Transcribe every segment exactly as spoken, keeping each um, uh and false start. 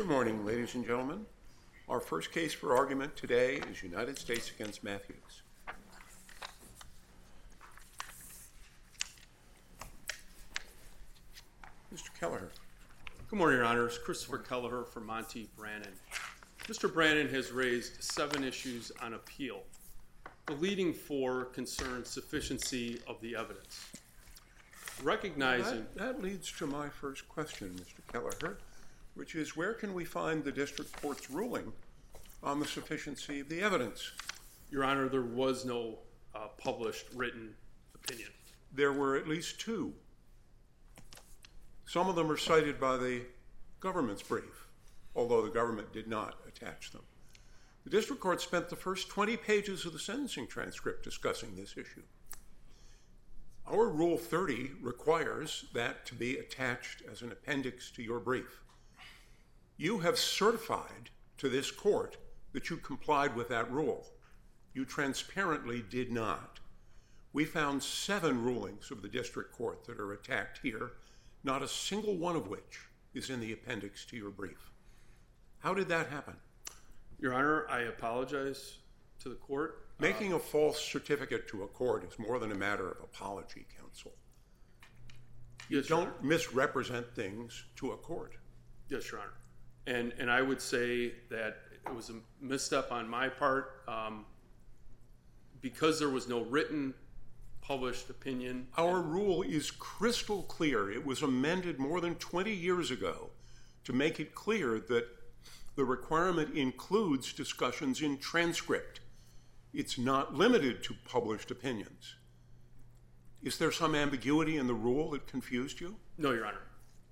Good morning, ladies and gentlemen. Our first case for argument today is United States against Matthews. Mister Kelleher. Good morning, Your Honors. Christopher Kelleher for Monty Brannon. Mister Brannon has raised seven issues on appeal. The leading four concern sufficiency of the evidence. Recognizing... That, that leads to my first question, Mister Kelleher, which is where can we find the district court's ruling on the sufficiency of the evidence? Your Honor, there was no uh, published written opinion. There were at least two. Some of them are cited by the government's brief, although the government did not attach them. The district court spent the first twenty pages of the sentencing transcript discussing this issue. Our Rule thirty requires that to be attached as an appendix to your brief. You have certified to this court that you complied with that rule. You transparently did not. We found seven rulings of the district court that are attacked here, not a single one of which is in the appendix to your brief. How did that happen? Your Honor, I apologize to the court. Making uh, a false certificate to a court is more than a matter of apology, counsel. You yes, don't misrepresent things to a court. Yes, Your Honor. And and I would say that it was a misstep on my part um, because there was no written, published opinion. Our rule is crystal clear. It was amended more than twenty years ago to make it clear that the requirement includes discussions in transcript. It's not limited to published opinions. Is there some ambiguity in the rule that confused you? No, Your Honor.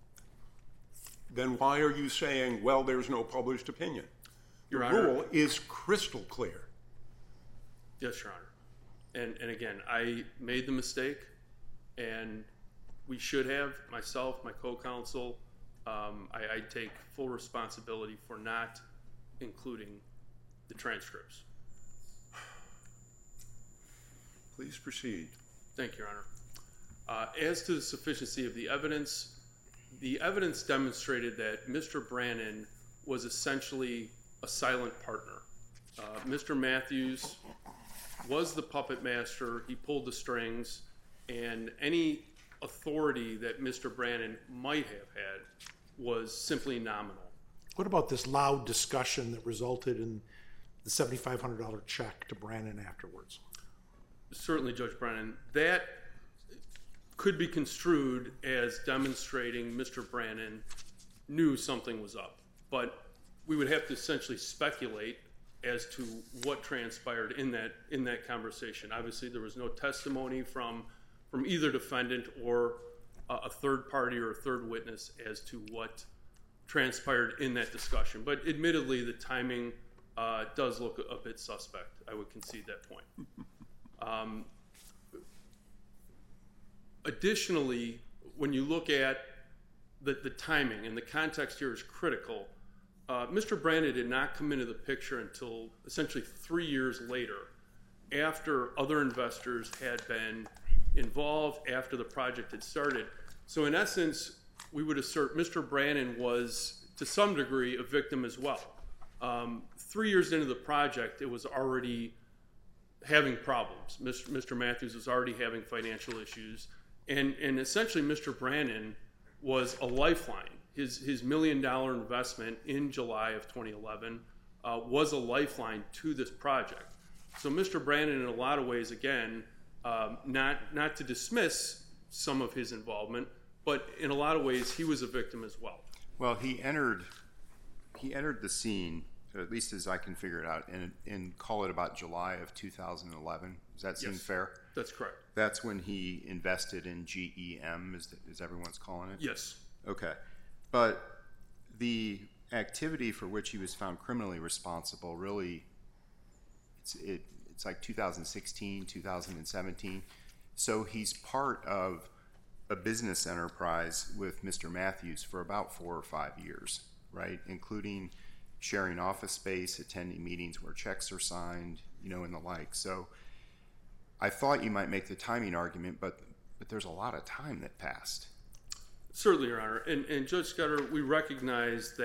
Then why are you saying, well, there's no published opinion? Your the Honor, rule is crystal clear. Yes, Your Honor. And, and again, I made the mistake, and we should have, myself, my co-counsel, um, I, I take full responsibility for not including the transcripts. Please proceed. Thank you, Your Honor. Uh, as to the sufficiency of the evidence, the evidence demonstrated that Mister Brannon was essentially a silent partner. Uh, Mister Matthews was the puppet master. He pulled the strings, and any authority that Mister Brannon might have had was simply nominal. What about this loud discussion that resulted in the seven thousand five hundred dollars check to Brannon afterwards? Certainly, Judge Brennan, that could be construed as demonstrating Mister Brannon knew something was up. But we would have to essentially speculate as to what transpired in that in that conversation. Obviously, there was no testimony from from either defendant or uh, a third party or a third witness as to what transpired in that discussion. But admittedly, the timing uh, does look a, a bit suspect. I would concede that point. Um, additionally, when you look at the, the timing, and the context here is critical, uh, Mister Brannon did not come into the picture until essentially three years later, after other investors had been involved, after the project had started. So in essence, we would assert Mister Brannon was, to some degree, a victim as well. Um, three years into the project, it was already having problems. Mister Matthews was already having financial issues. And, and essentially, Mister Brannon was a lifeline. His, his million-dollar investment in July of twenty eleven uh, was a lifeline to this project. So Mister Brannon, in a lot of ways, again, um, not, not to dismiss some of his involvement, but in a lot of ways, he was a victim as well. Well, he entered, he entered the scene, at least as I can figure it out, and, and call it about July of two thousand eleven. Does that seem Yes, fair? That's correct. That's when he invested in G E M, as, as everyone's calling it? Yes. Okay. But the activity for which he was found criminally responsible really, it's, it, it's like two thousand sixteen, two thousand seventeen. So he's part of a business enterprise with Mister Matthews for about four or five years, right? Including sharing office space, attending meetings where checks are signed, you know, and the like. So I thought you might make the timing argument, but but there's a lot of time that passed. Certainly, Your Honor. And, and Judge Scudder, we recognize that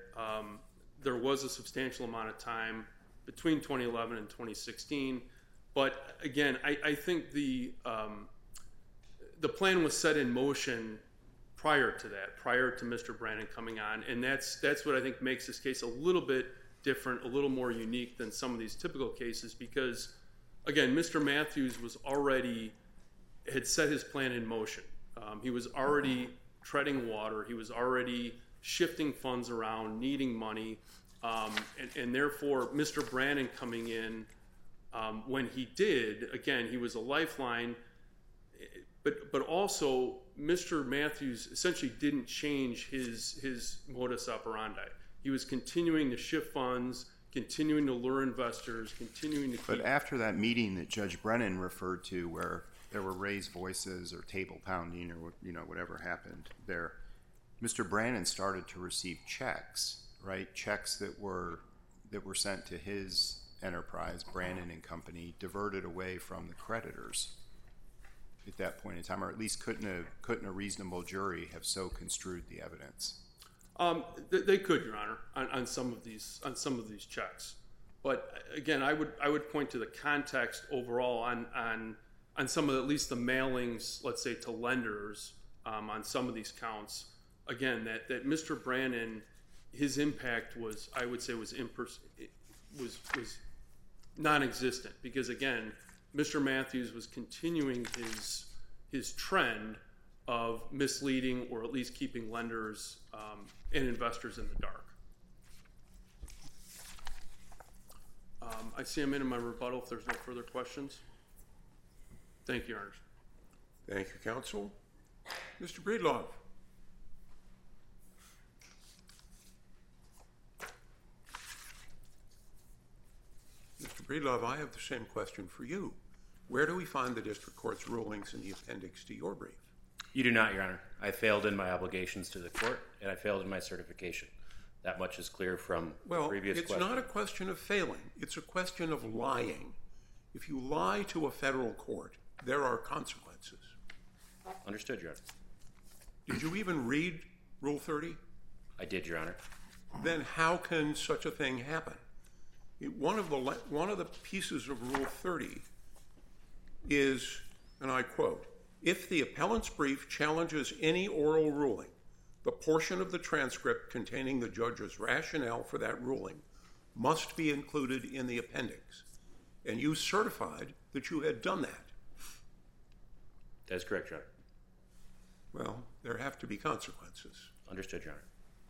um, there was a substantial amount of time between twenty eleven and twenty sixteen. But again, I, I think the um, the plan was set in motion prior to that, prior to Mister Brannon coming on, and that's that's what I think makes this case a little bit different, a little more unique than some of these typical cases, because again, Mister Matthews was already had set his plan in motion. Um, he was already treading water. He was already shifting funds around, needing money, um, and, and therefore Mister Brannon coming in um, when he did, again, he was a lifeline. But but also Mister Matthews essentially didn't change his his modus operandi. He was continuing to shift funds, continuing to lure investors, continuing to keep... But after that meeting that Judge Brennan referred to, where there were raised voices or table pounding or you know whatever happened there, Mister Brannon started to receive checks, right? Checks that were that were sent to his enterprise, Brannon and Company, diverted away from the creditors at that point in time, or at least couldn't a couldn't a reasonable jury have so construed the evidence? Um, th- they could, Your Honor, on, on some of these on some of these checks. But again, I would I would point to the context overall on on on some of the, at least the mailings, let's say, to lenders um, on some of these counts. Again, that that Mister Brannon, his impact was, I would say, was impers- was was non-existent, because again, Mister Matthews was continuing his his trend of misleading or at least keeping lenders um, and investors in the dark. Um, I see I'm in my rebuttal if there's no further questions. Thank you, Your Honor. Thank you, counsel. Mister Breedlove. Mister Breedlove, I have the same question for you. Where do we find the district court's rulings in the appendix to your brief? You do not, Your Honor. I failed in my obligations to the court, and I failed in my certification. That much is clear from well, the previous it's question. not a question of failing. It's a question of lying. If you lie to a federal court, there are consequences. Understood, Your Honor. Did you even read Rule thirty? I did, Your Honor. Then how can such a thing happen? It, one of the one of the pieces of Rule thirty is, and I quote, "If the appellant's brief challenges any oral ruling, the portion of the transcript containing the judge's rationale for that ruling must be included in the appendix." And you certified that you had done that. That is correct, Your Honor. Well, there have to be consequences. Understood, Your Honor.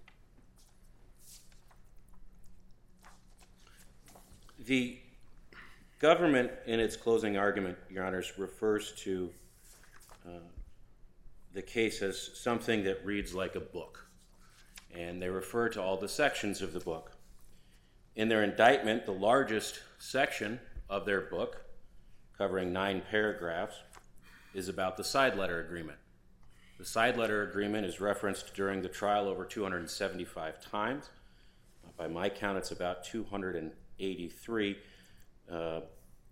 The government, in its closing argument, Your Honors, refers to uh, the case as something that reads like a book. And they refer to all the sections of the book. In their indictment, the largest section of their book, covering nine paragraphs, is about the side letter agreement. The side letter agreement is referenced during the trial over two hundred seventy-five times. By my count, it's about two hundred eighty-three. Uh,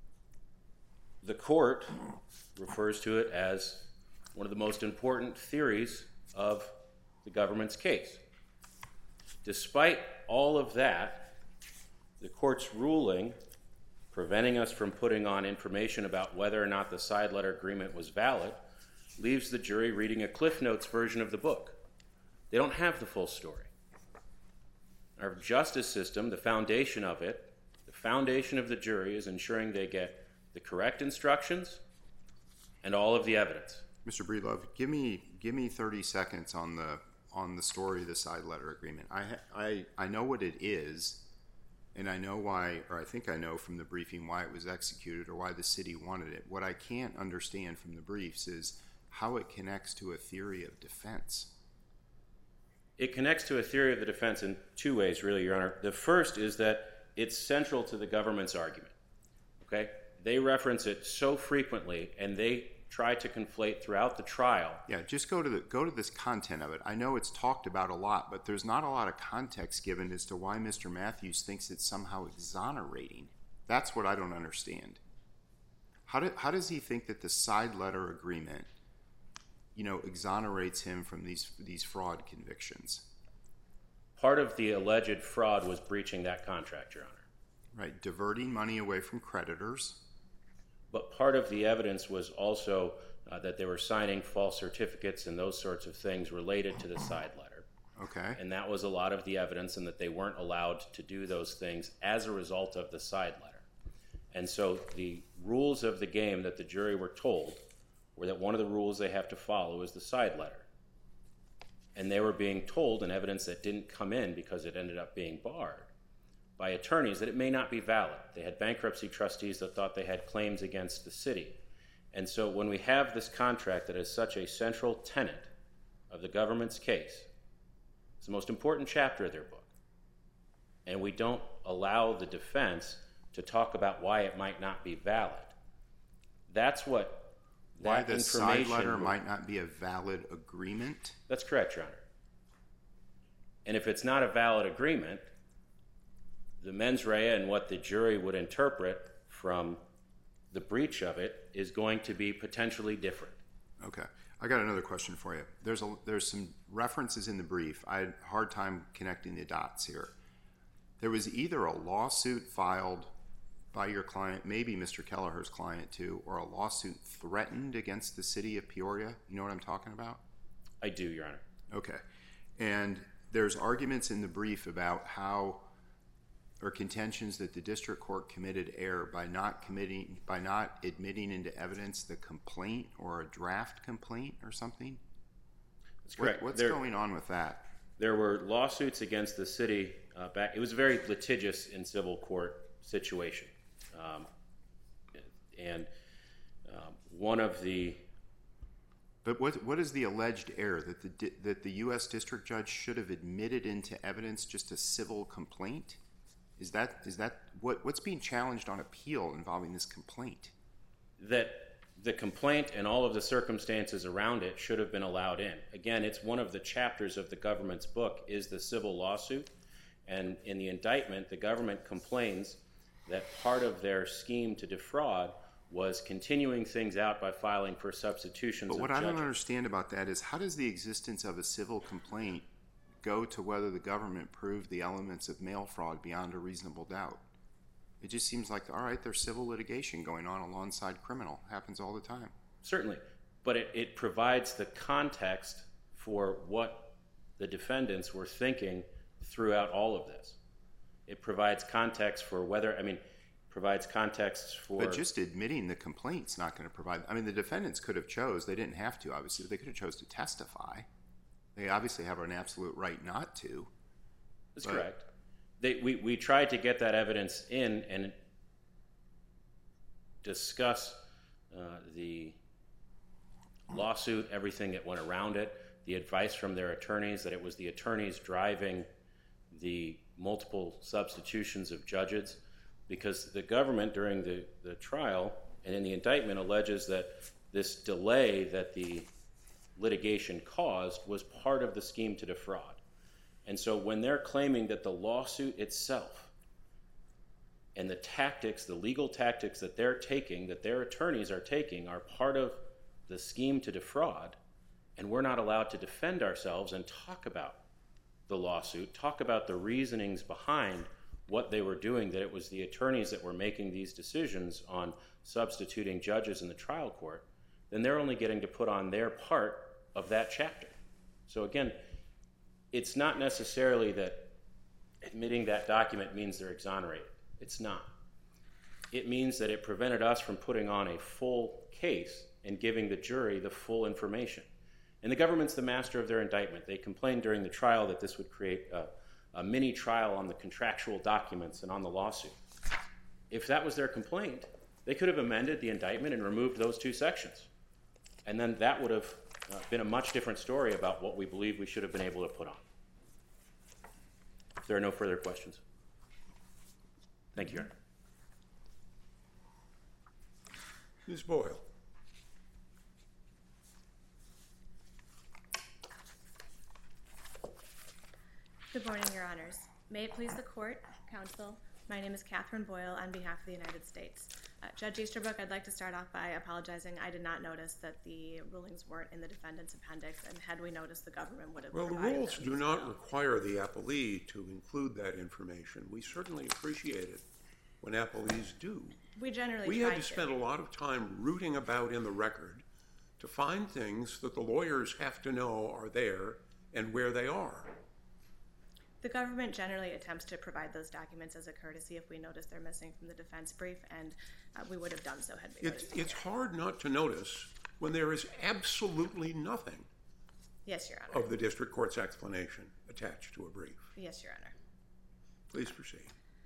the court refers to it as one of the most important theories of the government's case. Despite all of that, the court's ruling preventing us from putting on information about whether or not the side letter agreement was valid leaves the jury reading a Cliff Notes version of the book. They don't have the full story. Our justice system, the foundation of it, the foundation of the jury is ensuring they get the correct instructions and all of the evidence. Mister Breedlove, give me give me thirty seconds on the on the story of the side letter agreement. I I I know what it is, and I know why, or I think I know from the briefing why it was executed or why the city wanted it. What I can't understand from the briefs is how it connects to a theory of defense. It connects to a theory of the defense in two ways, really, Your Honor. The first is that it's central to the government's argument. Okay? They reference it so frequently, and they try to conflate throughout the trial. Yeah, just go to the go to this content of it. I know it's talked about a lot, but there's not a lot of context given as to why Mister Matthews thinks it's somehow exonerating. That's what I don't understand. How do, how does he think that the side letter agreement, you know, exonerates him from these these fraud convictions? Part of the alleged fraud was breaching that contract, Your Honor. Right, diverting money away from creditors. But part of the evidence was also uh, that they were signing false certificates and those sorts of things related to the side letter. Okay. And that was a lot of the evidence, and that they weren't allowed to do those things as a result of the side letter. And so the rules of the game that the jury were told were that one of the rules they have to follow is the side letter. And they were being told, in evidence that didn't come in because it ended up being barred, by attorneys that it may not be valid. They had bankruptcy trustees that thought they had claims against the city. And so when we have this contract that is such a central tenet of the government's case, it's the most important chapter of their book, and we don't allow the defense to talk about why it might not be valid, that's what that Why the information side letter would, might not be a valid agreement? That's correct, Your Honor. And if it's not a valid agreement, the mens rea and what the jury would interpret from the breach of it is going to be potentially different. Okay. I got another question for you. There's a there's some references in the brief. I had a hard time connecting the dots here. There was either a lawsuit filed by your client, maybe Mister Kelleher's client too, or a lawsuit threatened against the city of Peoria. You know what I'm talking about? I do, Your Honor. Okay. And there's arguments in the brief about how, or contentions that the district court committed error by not committing, by not admitting into evidence the complaint or a draft complaint or something. That's correct. What, what's there, going on with that? There were lawsuits against the city uh, back. It was a very litigious in civil court situation, um, and um, one of the. But what what is the alleged error that the that the U S district judge should have admitted into evidence just a civil complaint? Is that is that what what's being challenged on appeal involving this complaint? That the complaint and all of the circumstances around it should have been allowed in. Again, it's one of the chapters of the government's book is the civil lawsuit, and in the indictment, the government complains that part of their scheme to defraud was continuing things out by filing for substitutions. But what of I don't judges. understand about that is how does the existence of a civil complaint go to whether the government proved the elements of mail fraud beyond a reasonable doubt? It just seems like, all right, there's civil litigation going on alongside criminal. Happens all the time. Certainly, but it, it provides the context for what the defendants were thinking throughout all of this. It provides context for whether, I mean, provides context for... But just admitting the complaint's not going to provide... I mean, the defendants could have chose. They didn't have to, obviously. They could have chose to testify. They obviously have an absolute right not to. That's but, correct. They, we, we tried to get that evidence in and discuss uh, the lawsuit, everything that went around it, the advice from their attorneys that it was the attorneys driving the multiple substitutions of judges, because the government during the, the trial and in the indictment alleges that this delay that the litigation caused was part of the scheme to defraud. And so when they're claiming that the lawsuit itself and the tactics, the legal tactics that they're taking, that their attorneys are taking, are part of the scheme to defraud, and we're not allowed to defend ourselves and talk about the lawsuit, talk about the reasonings behind what they were doing, that it was the attorneys that were making these decisions on substituting judges in the trial court, then they're only getting to put on their part of that chapter. So again, it's not necessarily that admitting that document means they're exonerated. It's not. It means that it prevented us from putting on a full case and giving the jury the full information. And the government's the master of their indictment. They complained during the trial that this would create a, a mini trial on the contractual documents and on the lawsuit. If that was their complaint, they could have amended the indictment and removed those two sections. And then that would have uh, been a much different story about what we believe we should have been able to put on. If there are no further questions. Thank you, Your Honor. Miz Boyle. Good morning, Your Honors. May it please the Court, Counsel, my name is Catherine Boyle on behalf of the United States. Uh, Judge Easterbrook, I'd like to start off by apologizing. I did not notice that the rulings weren't in the defendant's appendix, and had we noticed, the government would have Well, the provided rules them do as not well. require the appellee to include that information. We certainly appreciate it when appellees do. We generally We try had to spend a lot of time rooting about in the record to find things that the lawyers have to know are there and where they are. The government generally attempts to provide those documents as a courtesy if we notice they're missing from the defense brief, and uh, we would have done so had we It's, noticed them it's here. hard not to notice when there is absolutely nothing Yes, Your Honor. of the district court's explanation attached to a brief. Yes, Your Honor. Please proceed.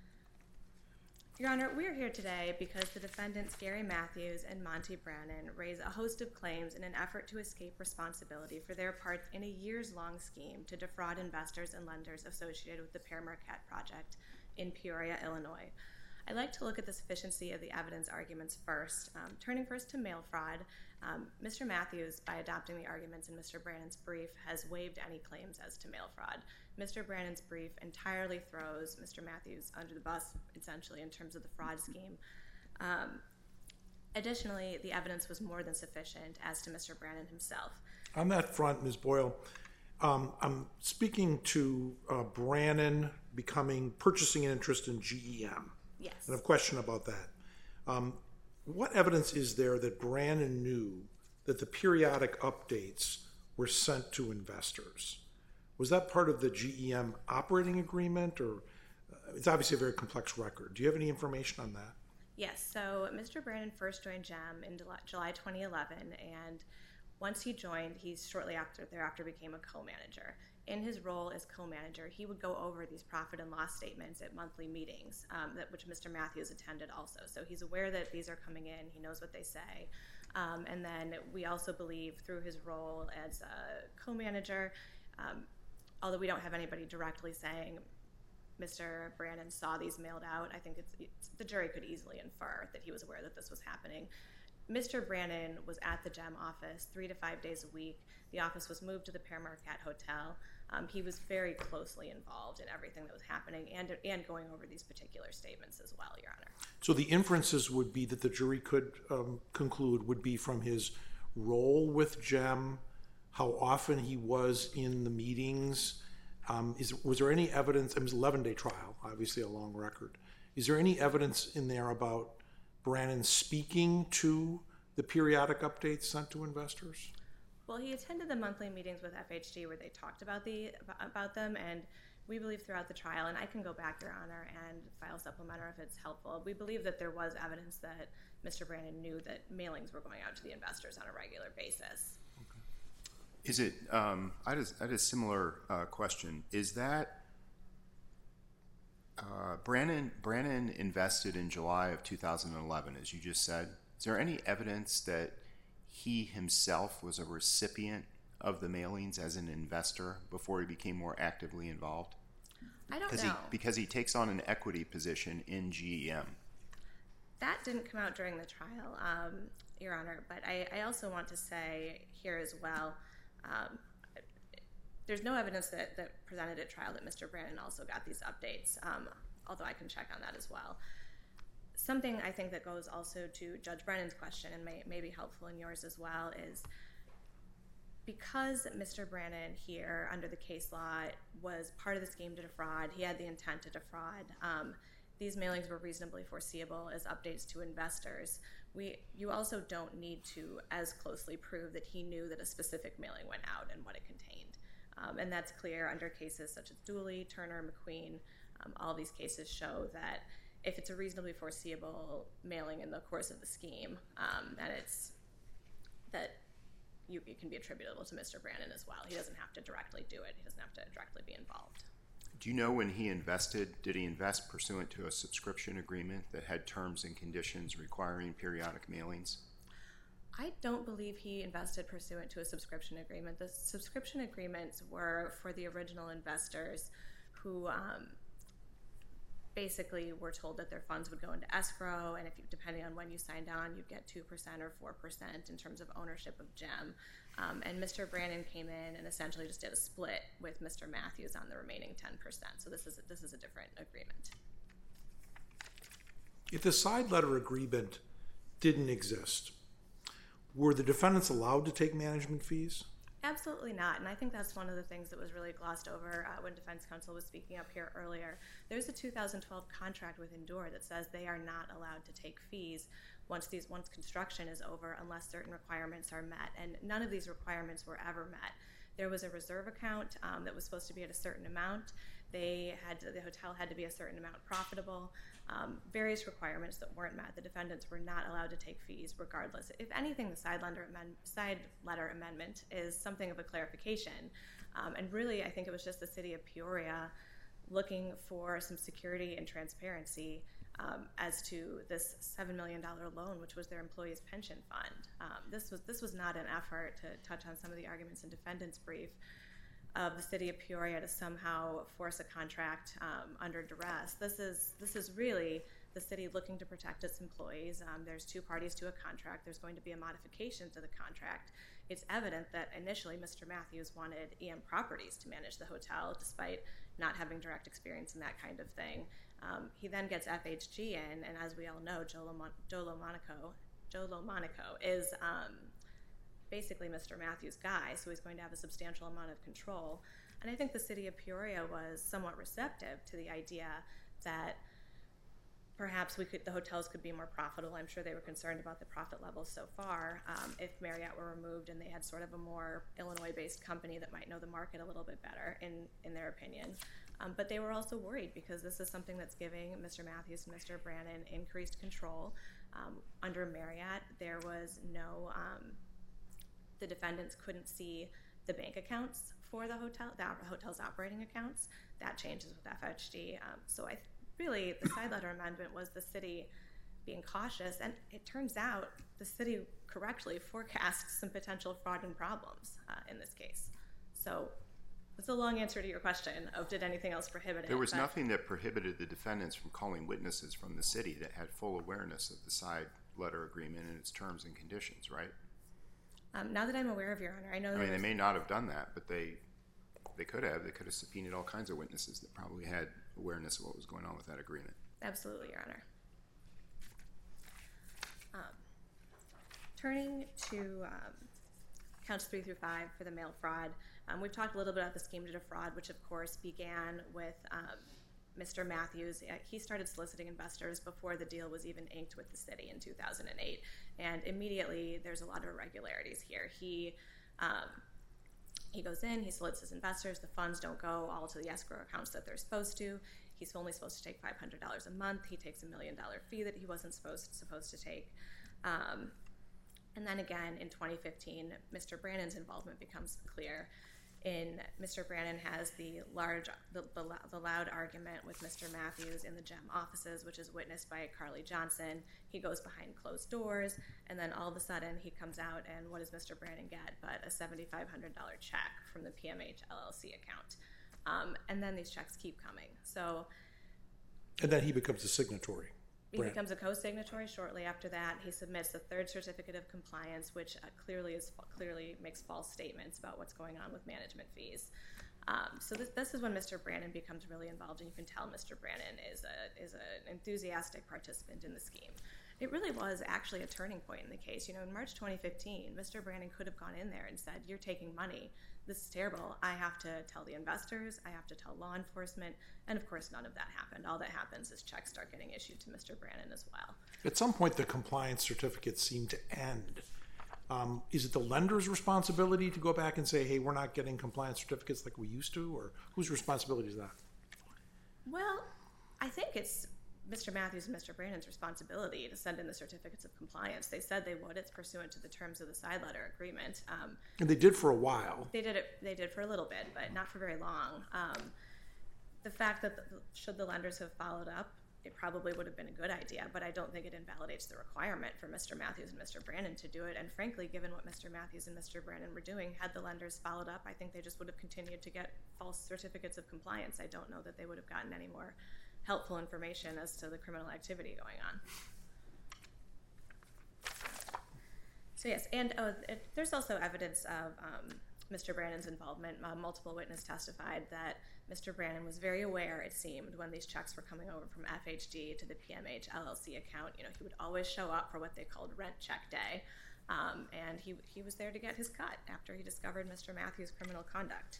Your Honor, we are here today because the defendants Gary Matthews and Monty Brannon raise a host of claims in an effort to escape responsibility for their parts in a years-long scheme to defraud investors and lenders associated with the Pere Marquette project in Peoria, Illinois. I'd like to look at the sufficiency of the evidence arguments first. Um, turning first to mail fraud, um, Mister Matthews, by adopting the arguments in Mister Brannon's brief, has waived any claims as to mail fraud. Mister Brannon's brief entirely throws Mister Matthews under the bus, essentially, in terms of the fraud scheme. Um, additionally, the evidence was more than sufficient as to Mister Brannon himself. On that front, Miz Boyle, um, I'm speaking to uh, Brannon becoming, purchasing an interest in G E M. Yes. And I have a question about that. Um, what evidence is there that Brannon knew that the periodic updates were sent to investors? Was that part of the G E M operating agreement, or uh, it's obviously a very complex record. Do you have any information on that? Yes, so Mister Brannon first joined G E M in July twenty eleven, and once he joined, he shortly after thereafter became a co-manager. In his role as co-manager, he would go over these profit and loss statements at monthly meetings, um, that which Mister Matthews attended also. So he's aware that these are coming in. He knows what they say. Um, and then we also believe through his role as a co-manager, um, although we don't have anybody directly saying Mister Brannon saw these mailed out, I think it's, it's, the jury could easily infer that he was aware that this was happening. Mister Brannon was at the G E M office three to five days a week. The office was moved to the Pere Marquette Hotel. Um, he was very closely involved in everything that was happening and, and going over these particular statements as well, Your Honor. So the inferences would be that the jury could um, conclude would be from his role with G E M, how often he was in the meetings. Um, is, was there any evidence? It was an eleven-day trial, obviously a long record. Is there any evidence in there about Brannon speaking to the periodic updates sent to investors? Well, he attended the monthly meetings with F H D where they talked about the about them, and we believe throughout the trial, and I can go back, Your Honor, and file supplemental if it's helpful, we believe that there was evidence that Mister Brannon knew that mailings were going out to the investors on a regular basis. Is it, um, I, had a, I had a similar uh, question. Is that, uh, Brannon, Brannon invested in July of two thousand eleven, as you just said. Is there any evidence that he himself was a recipient of the mailings as an investor before he became more actively involved? I don't because know. He, because he takes on an equity position in G E M. That didn't come out during the trial, um, Your Honor, but I, I also want to say here as well, um, there's no evidence that, that presented at trial that Mister Brannon also got these updates, um, although I can check on that as well. Something I think that goes also to Judge Brennan's question and may, may be helpful in yours as well is because Mister Brannon here under the case law was part of the scheme to defraud, he had the intent to defraud, um, these mailings were reasonably foreseeable as updates to investors. We, you also don't need to as closely prove that he knew that a specific mailing went out and what it contained. Um, and that's clear under cases such as Dooley, Turner, McQueen. Um, all these cases show that if it's a reasonably foreseeable mailing in the course of the scheme, um, that it's that you, it can be attributable to Mister Brannon as well. He doesn't have to directly do it. He doesn't have to directly be involved. Do you know when he invested, did he invest pursuant to a subscription agreement that had terms and conditions requiring periodic mailings? I don't believe he invested pursuant to a subscription agreement. The subscription agreements were for the original investors who um, basically were told that their funds would go into escrow, and if you, depending on when you signed on, you'd get two percent or four percent in terms of ownership of G E M. Um, and Mister Brannon came in and essentially just did a split with Mister Matthews on the remaining ten percent. So this is a, this is a different agreement. If the side letter agreement didn't exist, were the defendants allowed to take management fees? Absolutely not, and I think that's one of the things that was really glossed over uh, when defense counsel was speaking up here earlier. There's a two thousand twelve contract with Endure that says they are not allowed to take fees once these once construction is over unless certain requirements are met, and none of these requirements were ever met. There was a reserve account um, that was supposed to be at a certain amount. They had to, the hotel had to be a certain amount profitable. Um, various requirements that weren't met. The defendants were not allowed to take fees regardless. If anything, the side letter, amend, side letter amendment is something of a clarification. Um, and really, I think it was just the city of Peoria looking for some security and transparency um, as to this seven million dollars loan, which was their employees' pension fund. Um, this was this was not an effort to touch on some of the arguments in defendant's brief of the city of Peoria to somehow force a contract um, under duress. This is this is really the city looking to protect its employees. Um, there's two parties to a contract. There's going to be a modification to the contract. It's evident that initially Mister Matthews wanted E M Properties to manage the hotel, despite not having direct experience in that kind of thing. Um, he then gets F H G in, and as we all know, Joe, Lomon- Joe Lomonico, Joe Lomonico is um, basically Mister Matthews' guy, so he's going to have a substantial amount of control. And I think the city of Peoria was somewhat receptive to the idea that perhaps we could, the hotels could be more profitable. I'm sure they were concerned about the profit levels so far. Um, if Marriott were removed and they had sort of a more Illinois-based company that might know the market a little bit better, in, in their opinion. Um, but they were also worried because this is something that's giving Mister Matthews and Mister Brannon increased control. Um, under Marriott, there was no... Um, the defendants couldn't see the bank accounts for the hotel, the hotel's operating accounts. That changes with F H D. Um, so I really, the side letter amendment was the city being cautious, and it turns out the city correctly forecast some potential fraud and problems uh, in this case. So that's a long answer to your question of did anything else prohibit it. There was but nothing that prohibited the defendants from calling witnesses from the city that had full awareness of the side letter agreement and its terms and conditions, right? Um, now that I'm aware of, Your Honor, I know I there mean, they was- may not have done that, but they they could have. They could have subpoenaed all kinds of witnesses that probably had awareness of what was going on with that agreement. Absolutely, Your Honor. Um, turning to um, counts three through five for the mail fraud, um, we've talked a little bit about the scheme to defraud, which of course began with um, Mister Matthews. Uh, he started soliciting investors before the deal was even inked with the city in two thousand eight, and immediately there's a lot of irregularities here. He um, he goes in, he solicits investors, the funds don't go all to the escrow accounts that they're supposed to. He's only supposed to take five hundred dollars a month. He takes a million dollar fee that he wasn't supposed supposed to take. Um, and then again in twenty fifteen, Mister Brannon's involvement becomes clear. In Mister Brannon has the large, the, the, the loud argument with Mister Matthews in the GEM offices, which is witnessed by Carly Johnson. He goes behind closed doors, and then all of a sudden he comes out, and what does Mister Brannon get but a seven thousand five hundred dollars check from the P M H L L C account? Um, and then these checks keep coming. So, And then he becomes a signatory. he Brand. becomes a co-signatory shortly after that. He submits the third certificate of compliance, which uh, clearly is clearly makes false statements about what's going on with management fees. Um, so this, this is when Mister Brannon becomes really involved, and you can tell Mister Brannon is a is an enthusiastic participant in the scheme. It really was actually a turning point in the case. You know, in March twenty fifteen, Mister Brannon could have gone in there and said, "You're taking money. This is terrible. I have to tell the investors. I have to tell law enforcement." And of course, none of that happened. All that happens is checks start getting issued to Mister Brannon as well. At some point, the compliance certificates seem to end. Um, is it the lender's responsibility to go back and say, hey, we're not getting compliance certificates like we used to? Or whose responsibility is that? Well, I think it's Mister Matthews and Mister Brannon's responsibility to send in the certificates of compliance. They said they would. It's pursuant to the terms of the side letter agreement. Um, And they did for a while. They did it. They did for a little bit, but not for very long. Um, the fact that the, should the lenders have followed up, it probably would have been a good idea, but I don't think it invalidates the requirement for Mister Matthews and Mister Brannon to do it. And frankly, given what Mister Matthews and Mister Brannon were doing, had the lenders followed up, I think they just would have continued to get false certificates of compliance. I don't know that they would have gotten any more helpful information as to the criminal activity going on. So yes, and oh, it, there's also evidence of um, Mister Brannon's involvement. Uh, multiple witnesses testified that Mister Brannon was very aware, it seemed, when these checks were coming over from F H D to the P M H L L C account. You know, he would always show up for what they called rent check day, um, and he, he was there to get his cut after he discovered Mister Matthews' criminal conduct.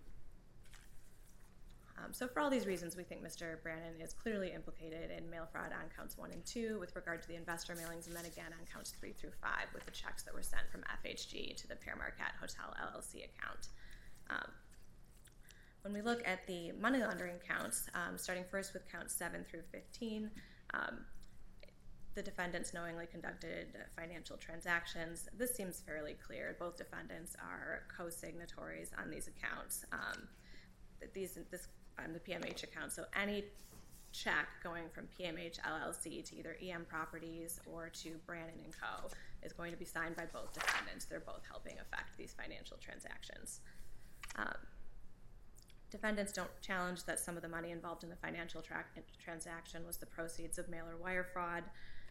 Um, so for all these reasons, we think Mister Brannon is clearly implicated in mail fraud on counts one and two with regard to the investor mailings, and then again on counts three through five with the checks that were sent from F H G to the Pear Marquette Hotel L L C account. Um, when we look at the money laundering counts, um, starting first with counts seven through fifteen, um, the defendants knowingly conducted financial transactions. This seems fairly clear. Both defendants are co-signatories on these accounts. Um, these this on the P M H account, so any check going from P M H L L C to either E M Properties or to Brannon and Co. is going to be signed by both defendants. They're both helping effect these financial transactions. Um, defendants don't challenge that some of the money involved in the financial tra- transaction was the proceeds of mail or wire fraud.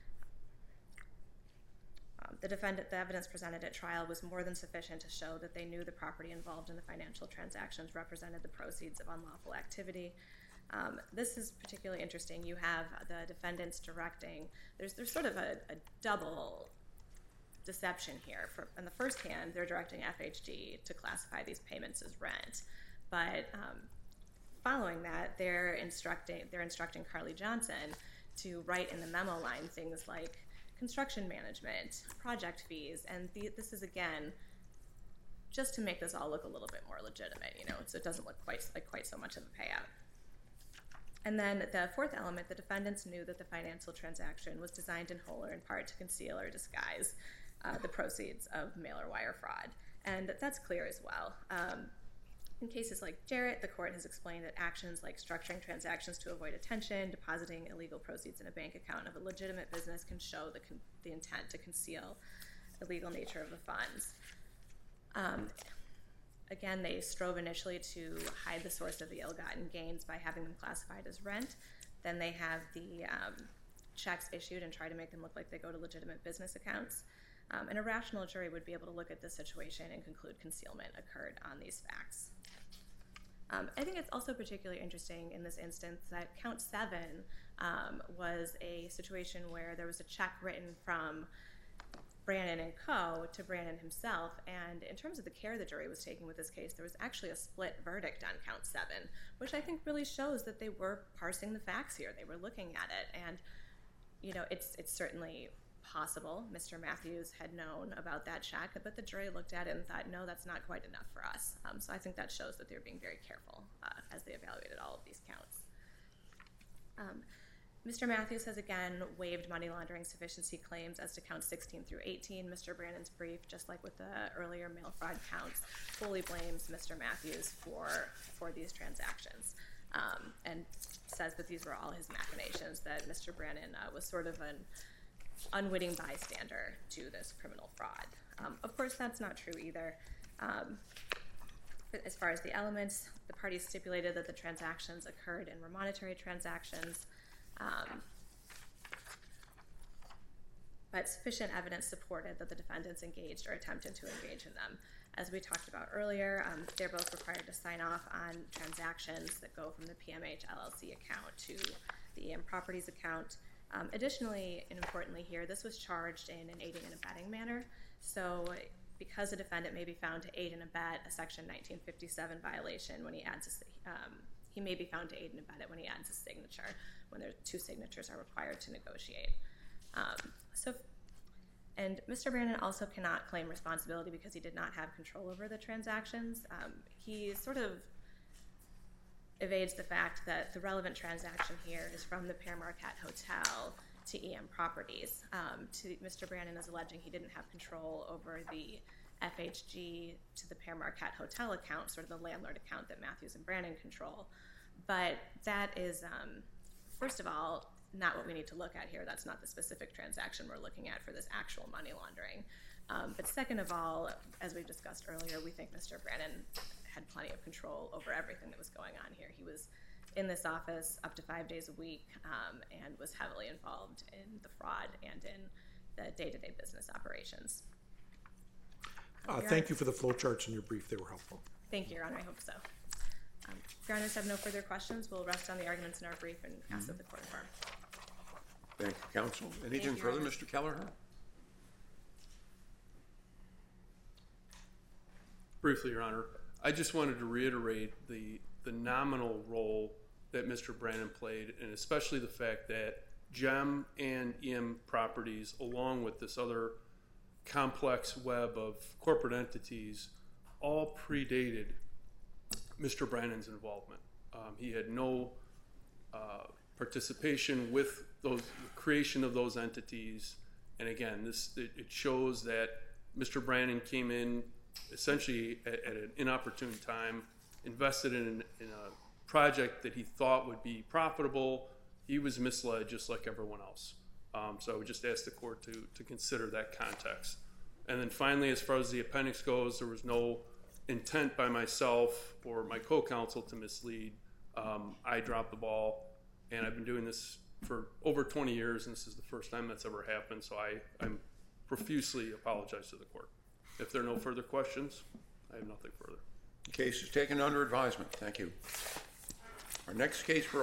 Um, the defendant, the evidence presented at trial was more than sufficient to show that they knew the property involved in the financial transactions represented the proceeds of unlawful activity. Um, this is particularly interesting. You have the defendants directing, there's, there's sort of a, a double deception here. For, on the first hand, they're directing F H D to classify these payments as rent. But um, following that, they're instructing, they're instructing Carly Johnson to write in the memo line things like construction management, project fees, and the, this is, again, just to make this all look a little bit more legitimate, you know, so it doesn't look quite like quite so much of a payout. And then the fourth element, the defendants knew that the financial transaction was designed in whole or in part to conceal or disguise uh, the proceeds of mail or wire fraud, and that's clear as well. Um, In cases like Jarrett, the court has explained that actions like structuring transactions to avoid attention, depositing illegal proceeds in a bank account of a legitimate business can show the, con- the intent to conceal the illegal nature of the funds. Um, again, they strove initially to hide the source of the ill-gotten gains by having them classified as rent. Then they have the um, checks issued and try to make them look like they go to legitimate business accounts. Um, and a rational jury would be able to look at this situation and conclude concealment occurred on these facts. Um, I think it's also particularly interesting in this instance that count seven um, was a situation where there was a check written from Brannon and Co. to Brannon himself, and in terms of the care the jury was taking with this case, there was actually a split verdict on count seven, which I think really shows that they were parsing the facts here. They were looking at it, and you know, it's it's certainly possible Mister Matthews had known about that check, but the jury looked at it and thought, no, that's not quite enough for us. Um, so I think that shows that they were being very careful uh, as they evaluated all of these counts. Um, Mister Matthews has again waived money laundering sufficiency claims as to counts sixteen through eighteen. Mister Brannon's brief, just like with the earlier mail fraud counts, fully blames Mister Matthews for, for these transactions um, and says that these were all his machinations, that Mister Brannon uh, was sort of an unwitting bystander to this criminal fraud. Um, of course, that's not true either. Um, as far as the elements, the parties stipulated that the transactions occurred and were monetary transactions, um, but sufficient evidence supported that the defendants engaged or attempted to engage in them. As we talked about earlier, um, they're both required to sign off on transactions that go from the P M H L L C account to the E M Properties account. Um, additionally, and importantly here, this was charged in an aiding and abetting manner. So because a defendant may be found to aid and abet a Section nineteen fifty-seven violation when he adds a, um, he may be found to aid and abet it when he adds a signature, when there two signatures are required to negotiate. Um, so, and Mister Brannon also cannot claim responsibility because he did not have control over the transactions. Um, he sort of evades the fact that the relevant transaction here is from the Pear Marquette Hotel to E M Properties. Um, to Mister Brannon is alleging he didn't have control over the F H G to the Pear Marquette Hotel account, sort of the landlord account that Matthews and Brannon control. But that is, um, first of all, not what we need to look at here. That's not the specific transaction we're looking at for this actual money laundering. Um, but second of all, as we discussed earlier, we think Mister Brannon had plenty of control over everything that was going on here. He was in this office up to five days a week um, and was heavily involved in the fraud and in the day-to-day business operations. Uh, thank you for the flow charts in your brief. They were helpful. Thank you, Your Honor. I hope so. Um, if Your Honors have no further questions, we'll rest on the arguments in our brief and ask that the court affirm. Thank you, counsel. Anything you, further, Your Honor. Mister Kelleher? Briefly, Your Honor, I just wanted to reiterate the, the nominal role that Mister Brannon played, and especially the fact that GEM and E M Properties, along with this other complex web of corporate entities, all predated Mister Brannon's involvement. Um, he had no uh, participation with those the creation of those entities, and again, this it, it shows that Mister Brannon came in essentially at, at an inopportune time, invested in, in a project that he thought would be profitable. He was misled just like everyone else. Um, so I would just ask the court to, to consider that context. And then finally, as far as the appendix goes, there was no intent by myself or my co-counsel to mislead. Um, I dropped the ball, and I've been doing this for over twenty years, and this is the first time that's ever happened, so I I'm profusely apologize to the court. If there are no further questions, I have nothing further. The case is taken under advisement. Thank you. Our next case for